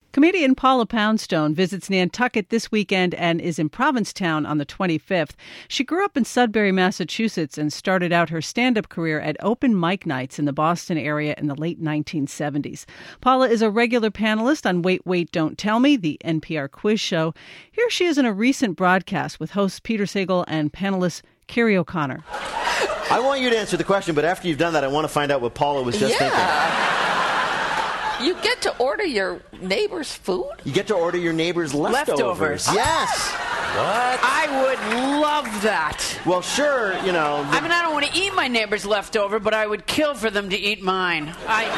Comedian Paula Poundstone visits Nantucket this weekend and is in Provincetown on the 25th. She grew up in Sudbury, Massachusetts, and started out her stand-up career at open mic nights in the Boston area in the late 1970s. Paula is a regular panelist on Wait, Wait, Don't Tell Me, the NPR quiz show. Here she is in a recent broadcast with hosts Peter Sagal and panelist Carrie O'Connor. I want you to answer the question, but after you've done that, I want to find out what Paula was just thinking. You get to order your neighbor's food? You get to order your neighbor's leftovers. Yes. What? I would love that. Well, sure, you know. I mean, I don't want to eat my neighbor's leftover, but I would kill for them to eat mine.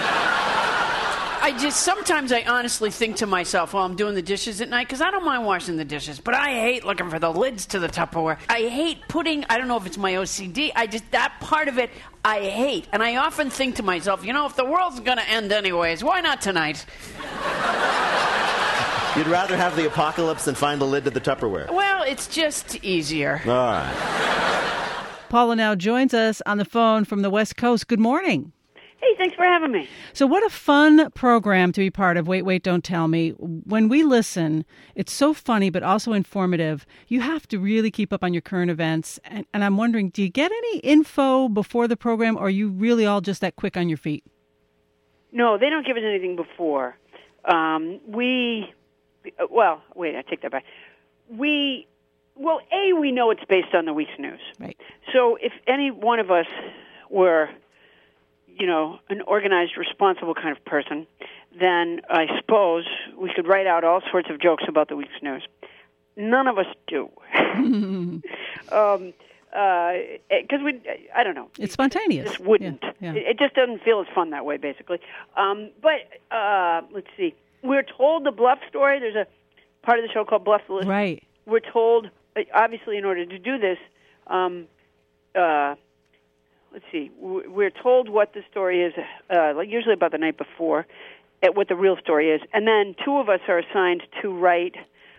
Sometimes I honestly think to myself while I'm doing the dishes at night, because I don't mind washing the dishes, but I hate looking for the lids to the Tupperware. I hate putting, I don't know if it's my OCD, that part of it I hate. And I often think to myself, if the world's going to end anyways, why not tonight? You'd rather have the apocalypse than find the lid to the Tupperware. Well, it's just easier. All right. Paula now joins us on the phone from the West Coast. Good morning. Hey, thanks for having me. So what a fun program to be part of, Wait, Wait, Don't Tell Me. When we listen, it's so funny but also informative. You have to really keep up on your current events. And I'm wondering, do you get any info before the program, or are you really all just that quick on your feet? No, they don't give us anything before. I take that back. We know it's based on the week's news. Right. So if any one of us were an organized, responsible kind of person, then I suppose we could write out all sorts of jokes about the week's news. None of us do. Because I don't know. It's spontaneous. It just wouldn't. Yeah. It just doesn't feel as fun that way, basically. Let's see. We're told the Bluff story. There's a part of the show called Bluff the List. Right. We're told, obviously, in order to do this, let's see. We're told what the story is, usually about the night before, what the real story is, and then two of us are assigned to write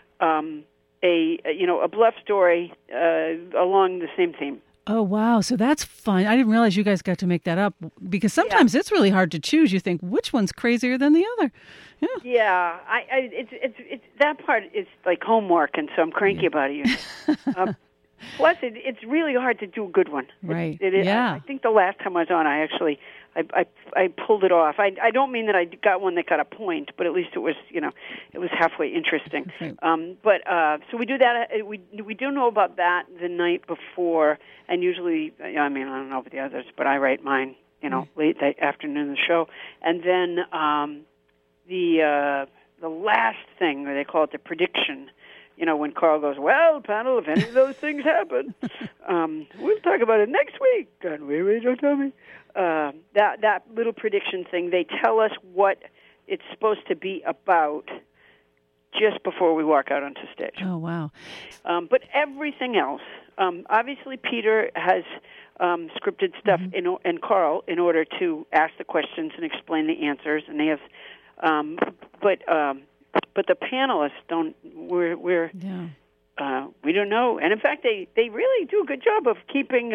a bluff story along the same theme. Oh, wow. So that's fun. I didn't realize you guys got to make that up, because sometimes it's really hard to choose. You think, which one's crazier than the other? Yeah. Yeah. It's that part is like homework, and so I'm cranky about it. Plus, it's really hard to do a good one. Right. I think the last time I was on, I pulled it off. I don't mean that I got one that got a point, but at least it was halfway interesting. Right. So we do that. We do know about that the night before, and usually, I don't know about the others, but I write mine, late that afternoon of the show, and then the last thing, or they call it the prediction. When Carl goes, well, panel, if any of those things happen, we'll talk about it next week. God, wait, don't tell me. That little prediction thing, they tell us what it's supposed to be about just before we walk out onto stage. Oh, wow. But everything else, obviously Peter has scripted stuff, and Carl, in order to ask the questions and explain the answers, and they have, but the panelists don't. We don't know, and in fact, they really do a good job of keeping.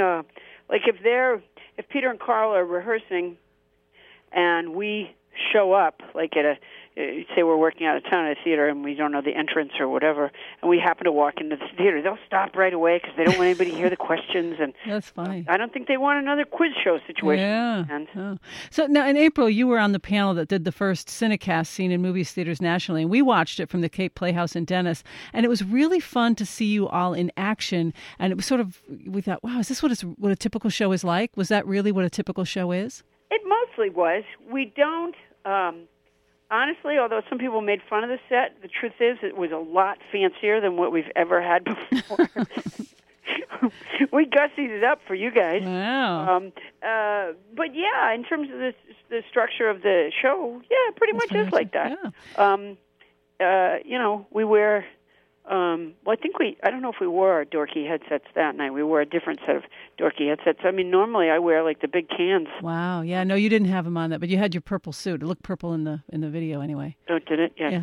If Peter and Carl are rehearsing, and we show up, like say we're working out of town at a theater and we don't know the entrance or whatever, and we happen to walk into the theater, they'll stop right away because they don't want anybody to hear the questions. And that's funny. I don't think they want another quiz show situation. Yeah. Oh. So now, in April, you were on the panel that did the first Cinecast seen in movie theaters nationally, and we watched it from the Cape Playhouse in Dennis, and it was really fun to see you all in action. And it was we thought, wow, is this what a typical show is like? Was that really what a typical show is? It mostly was. We don't. Honestly, although some people made fun of the set, the truth is it was a lot fancier than what we've ever had before. We gussied it up for you guys. Wow. But yeah, in terms of the structure of the show, yeah, it pretty much is like that. Yeah. We wear, I don't know if we wore our dorky headsets that night. We wore a different set of dorky headsets. Normally I wear like the big cans. Wow. Yeah, no, you didn't have them on that, but you had your purple suit. It looked purple in the video anyway. Oh, did it? Yeah.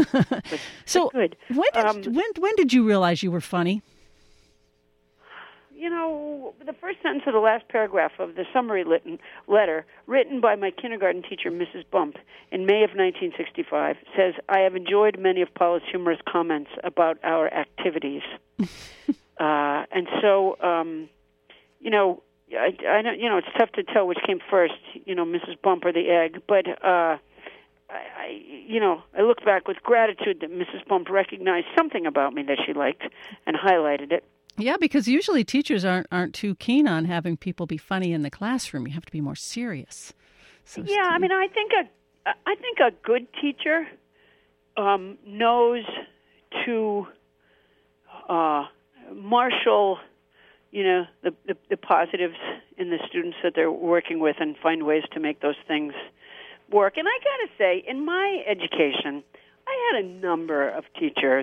So good. When did you realize you were funny? the first sentence of the last paragraph of the summary letter written by my kindergarten teacher, Mrs. Bump, in May of 1965, says, "I have enjoyed many of Paula's humorous comments about our activities." And so, I don't, it's tough to tell which came first, Mrs. Bump or the egg, but I look back with gratitude that Mrs. Bump recognized something about me that she liked and highlighted it. Yeah, because usually teachers aren't too keen on having people be funny in the classroom. You have to be more serious. So yeah, I mean, I think a good teacher knows to marshal, the positives in the students that they're working with and find ways to make those things work. And I got to say, in my education, I had a number of teachers.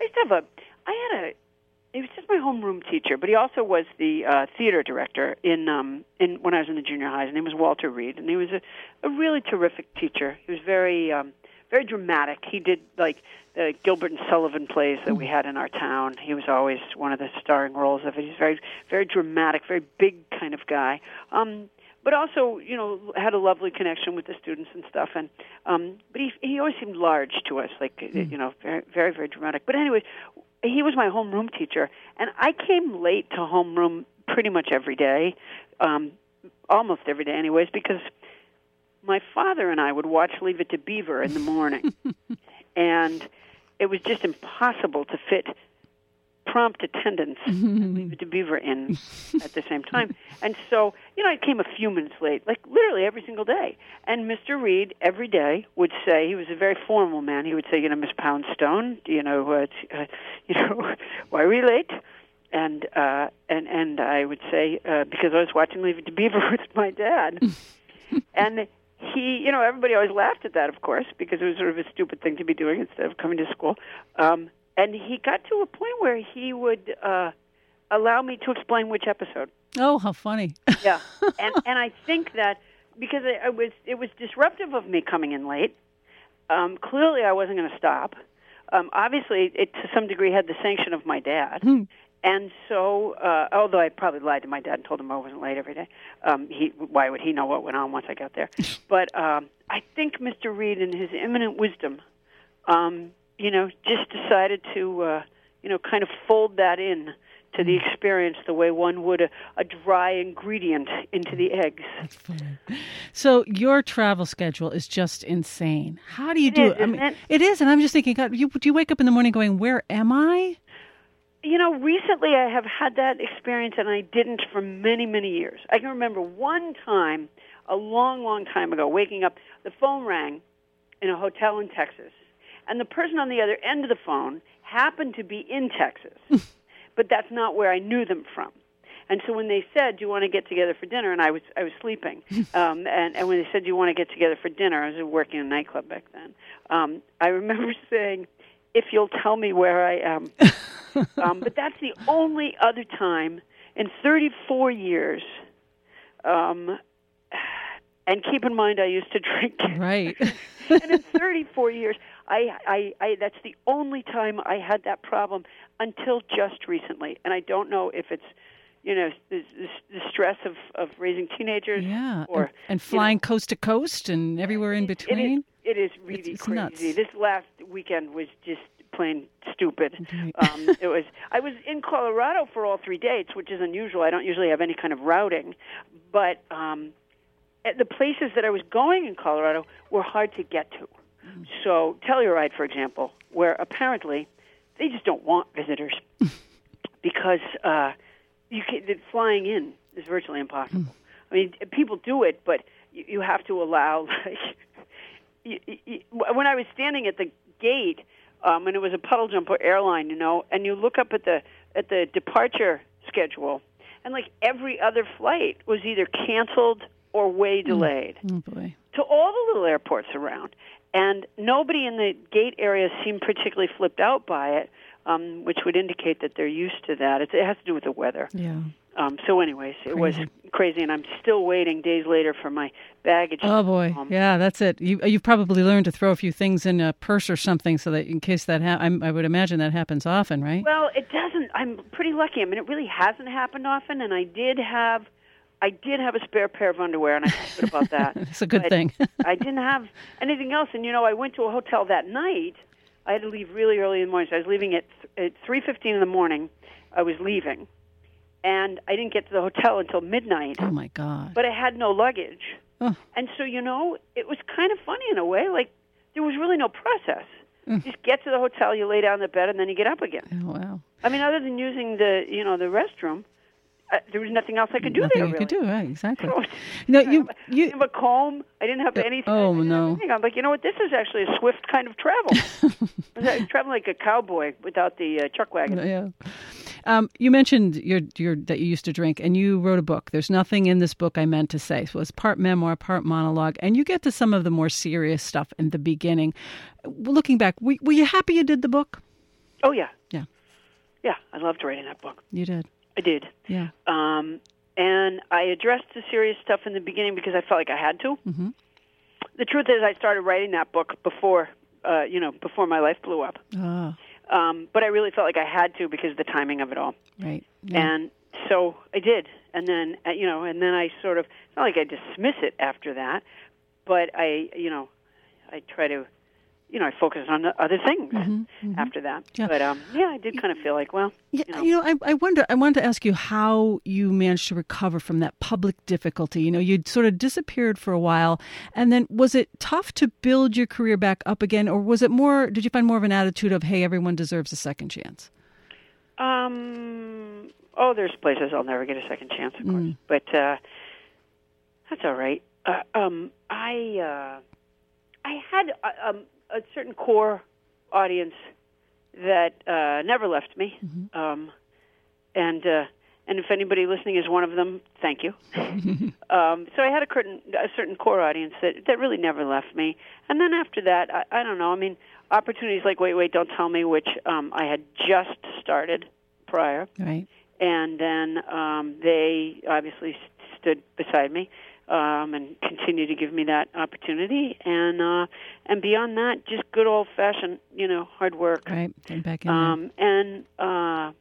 He was just my homeroom teacher, but he also was the theater director in when I was in the junior high. His name was Walter Reed, and he was a really terrific teacher. He was very very dramatic. He did like the Gilbert and Sullivan plays that we had in our town. He was always one of the starring roles of it. He's very very dramatic, very big kind of guy. But also, had a lovely connection with the students and stuff. And but he always seemed large to us, like very very very dramatic. But anyway, he was my homeroom teacher, and I came late to homeroom pretty much every day, almost every day anyways, because my father and I would watch Leave It to Beaver in the morning, and it was just impossible to fit prompt attendance and Leave It to Beaver in at the same time. And so, I came a few minutes late, like literally every single day. And Mr. Reed every day would say, he was a very formal man, he would say, Miss Poundstone, why are we late? And I would say, because I was watching Leave It to Beaver with my dad. And he, everybody always laughed at that, of course, because it was sort of a stupid thing to be doing instead of coming to school. And he got to a point where he would allow me to explain which episode. Oh, how funny! Yeah, and I think that because it was disruptive of me coming in late. Clearly, I wasn't going to stop. Obviously, it to some degree had the sanction of my dad. And so, although I probably lied to my dad and told him I wasn't late every day, why would he know what went on once I got there? But I think Mr. Reed, in his eminent wisdom, just decided to, kind of fold that in to the experience the way one would a dry ingredient into the eggs. That's funny. So your travel schedule is just insane. How do you do it? I mean, it is, and I'm just thinking, God, do you wake up in the morning going, where am I? Recently I have had that experience, and I didn't for many, many years. I can remember one time, a long, long time ago, waking up, the phone rang in a hotel in Texas, and the person on the other end of the phone happened to be in Texas, but that's not where I knew them from. And so when they said, "Do you want to get together for dinner?" and I was sleeping, and when they said, "Do you want to get together for dinner?" I was working in a nightclub back then. I remember saying, "If you'll tell me where I am." But that's the only other time in 34 years. And keep in mind, I used to drink. Right. And in 34 years, I that's the only time I had that problem until just recently. And I don't know if it's, the stress of raising teenagers. Yeah. Or, and flying coast to coast and everywhere in between. It is really it's crazy. Nuts. This last weekend was just plain stupid. I was in Colorado for all 3 dates, which is unusual. I don't usually have any kind of routing, but the places that I was going in Colorado were hard to get to. So Telluride, for example, where apparently they just don't want visitors because flying in is virtually impossible. I mean, people do it, but you have to allow. When I was standing at the gate, and it was a Puddle Jumper airline, and you look up at the departure schedule, and like every other flight was either canceled or way delayed. Oh boy! To all the little airports around, and nobody in the gate area seemed particularly flipped out by it, which would indicate that they're used to that. It has to do with the weather. Yeah. So anyways, it was crazy, and I'm still waiting days later for my baggage. Oh, boy. Yeah, that's it. You've probably learned to throw a few things in a purse or something so that in case that I would imagine that happens often, right? Well, it doesn't. I'm pretty lucky. I mean, it really hasn't happened often, and I did have a spare pair of underwear, and I feel good about that. It's a good thing. I didn't have anything else, and, I went to a hotel that night. I had to leave really early in the morning, so I was leaving at 3:15 in the morning. I was leaving. And I didn't get to the hotel until midnight. Oh, my God. But I had no luggage. Oh. And so, it was kind of funny in a way. Like, there was really no process. You just get to the hotel, you lay down in the bed, and then you get up again. Oh, wow. I mean, other than using the restroom, there was nothing else I could do Nothing there, you really. could do, right, exactly. I didn't have a comb. I didn't have anything. Oh, I didn't no. have anything. I'm like, you know what? This is actually a swift kind of travel. I was traveling like a cowboy without the chuck wagon. Yeah. You mentioned that you used to drink, and you wrote a book. There's nothing in this book I meant to say. So it's part memoir, part monologue, and you get to some of the more serious stuff in the beginning. Looking back, were you happy you did the book? Oh, yeah. Yeah. Yeah, I loved writing that book. You did? I did. Yeah. And I addressed the serious stuff in the beginning because I felt like I had to. Mm-hmm. The truth is I started writing that book before my life blew up. Oh. But I really felt like I had to because of the timing of it all. Right. Yeah. And so I did. And then, and then I sort of, it's not like I dismiss it after that, but I try to, I focus on the other things after that. Yeah. But, I did kind of feel like, well, I wanted to ask you how you managed to recover from that public difficulty. You'd sort of disappeared for a while, and then was it tough to build your career back up again, or was it did you find more of an attitude of, hey, everyone deserves a second chance? There's places I'll never get a second chance, of course. But that's all right. I had a certain core audience that never left me, and if anybody listening is one of them, thank you. So I had a certain core audience that really never left me, and then after that, I don't know. I mean, opportunities like Wait, Don't Tell Me, which I had just started prior, right, and then they obviously stood beside me. And continue to give me that opportunity, and beyond that, just good old fashioned, hard work. Right, getting back in there.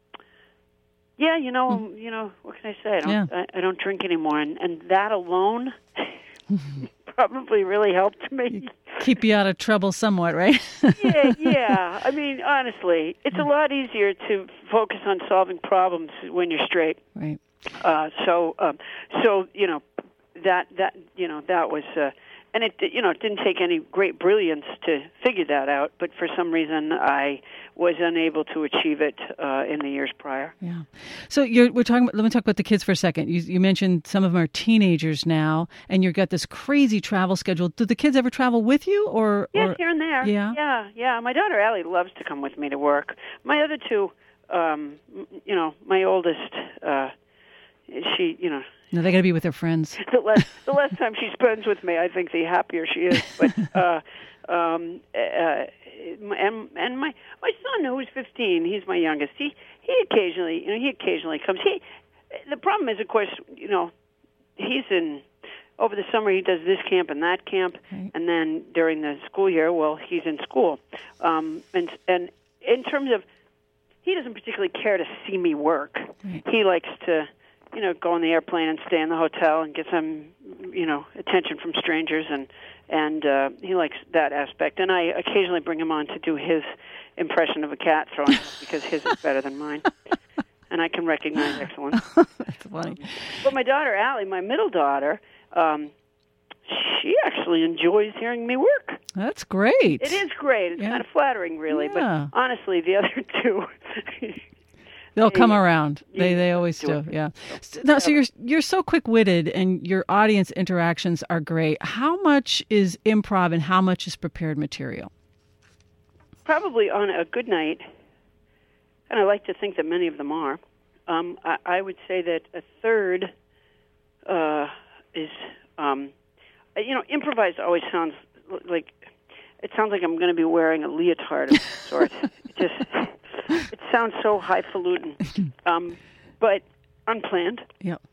What can I say? I don't drink anymore, and that alone probably really helped me. Keep you out of trouble somewhat, right? Yeah. I mean, honestly, it's a lot easier to focus on solving problems when you're straight. Right. That was, and it didn't take any great brilliance to figure that out, but for some reason I was unable to achieve it in the years prior. Yeah. So let me talk about the kids for a second. You mentioned some of them are teenagers now, and you've got this crazy travel schedule. Do the kids ever travel with you, or? Yes, here and there. Yeah. My daughter Allie loves to come with me to work. My other two, my oldest, she, No, they got to be with their friends. The less time she spends with me, I think the happier she is. But and my son, who's 15, he's my youngest. He occasionally comes. The problem is, of course, he's in. Over the summer, he does this camp and that camp, right. And then during the school year, well, he's in school. And in terms of, he doesn't particularly care to see me work. Right. He likes to, go on the airplane and stay in the hotel and get some, attention from strangers, and he likes that aspect. And I occasionally bring him on to do his impression of a cat throwing up because his is better than mine, and I can recognize excellence. That's funny. But my daughter Allie, my middle daughter, she actually enjoys hearing me work. That's great. It is great. It's kind of flattering, really. Yeah. But honestly, the other two. They'll come around. They always do. Yeah. Now, so you're so quick-witted, and your audience interactions are great. How much is improv, and how much is prepared material? Probably on a good night, and I like to think that many of them are. I would say that a third is, improvised always sounds like I'm going to be wearing a leotard of some sort. It sounds so highfalutin. But unplanned. Yep.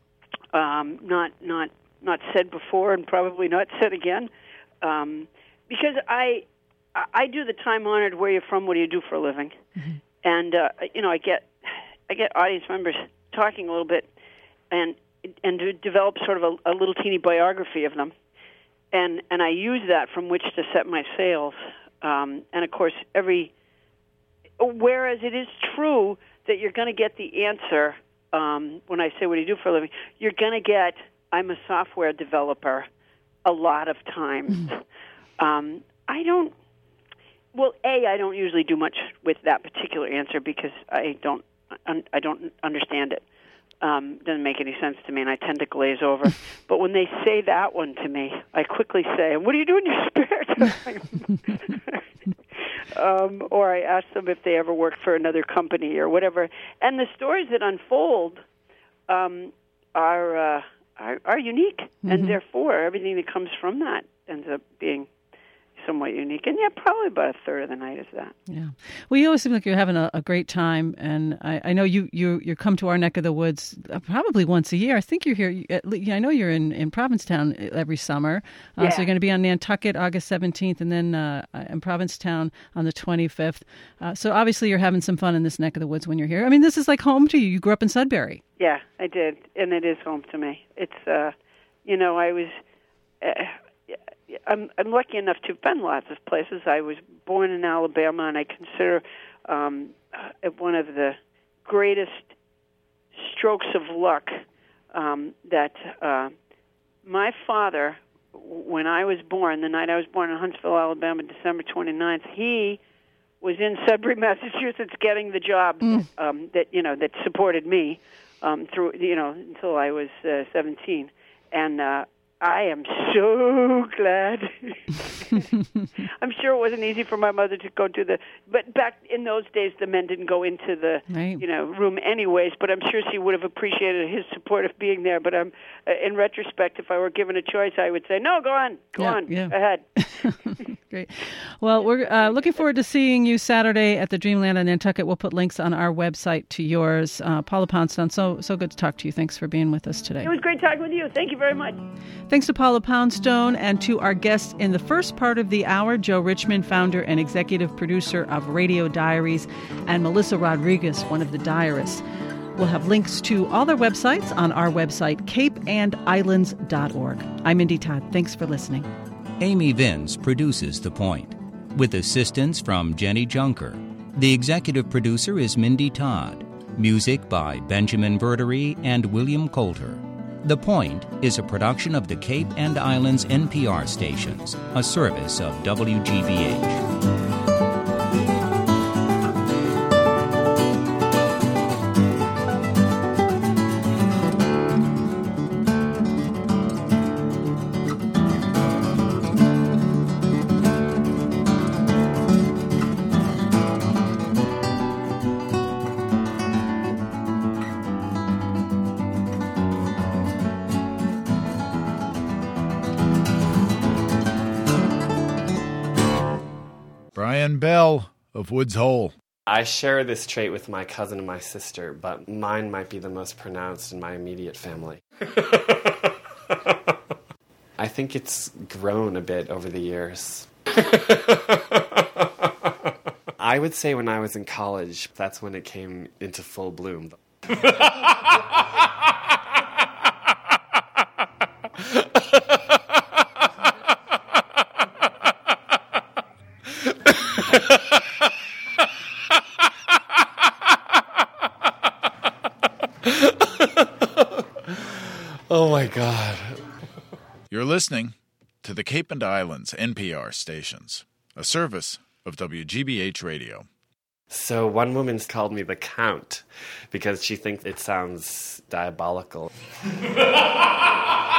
Not said before, and probably not said again, because I do the time-honored "Where you're from, what do you do for a living?" Mm-hmm. And I get audience members talking a little bit, and to develop sort of a little teeny biography of them, and I use that from which to set my sails. And of course, whereas it is true that you're going to get the answer when I say, "What do you do for a living?" You're going to get, "I'm a software developer," a lot of times. I don't usually do much with that particular answer because I don't understand it. Doesn't make any sense to me, and I tend to glaze over. But when they say that one to me, I quickly say, "What do you do in your spare time?" Or I ask them if they ever worked for another company or whatever. And the stories that unfold are unique, and therefore everything that comes from that ends up being somewhat unique. And probably about a third of the night is that. Yeah. Well, you always seem like you're having a great time, and I know you come to our neck of the woods probably once a year. I think you're here. I know you're in Provincetown every summer. So you're going to be on Nantucket August 17th, and then in Provincetown on the 25th. So obviously you're having some fun in this neck of the woods when you're here. I mean, this is like home to you. You grew up in Sudbury. Yeah, I did, and it is home to me. It's I was. I'm lucky enough to have been lots of places. I was born in Alabama, and I consider one of the greatest strokes of luck that my father, when I was born, the night I was born in Huntsville, Alabama, December 29th, he was in Sudbury, Massachusetts, getting the job that supported me through until I was 17, and I am so glad. I'm sure it wasn't easy for my mother to go to but back in those days, the men didn't go into the room anyways. But I'm sure she would have appreciated his support of being there. But in retrospect, if I were given a choice, I would say, "No, go on, ahead." Great. Well, we're looking forward to seeing you Saturday at the Dreamland in Nantucket. We'll put links on our website to yours. Paula Poundstone, so good to talk to you. Thanks for being with us today. It was great talking with you. Thank you very much. Thanks to Paula Poundstone and to our guests in the first part of the hour, Joe Richmond, founder and executive producer of Radio Diaries, and Melissa Rodriguez, one of the diarists. We'll have links to all their websites on our website, capeandislands.org. I'm Mindy Todd. Thanks for listening. Amy Vince produces The Point, with assistance from Jenny Junker. The executive producer is Mindy Todd. Music by Benjamin Verdery and William Coulter. The Point is a production of the Cape and Islands NPR stations, a service of WGBH. Brian Bell of Woods Hole. I share this trait with my cousin and my sister, but mine might be the most pronounced in my immediate family. I think it's grown a bit over the years. I would say when I was in college, that's when it came into full bloom. Oh my God. You're listening to the Cape and Islands NPR stations, a service of WGBH Radio. So one woman's called me the Count because she thinks it sounds diabolical.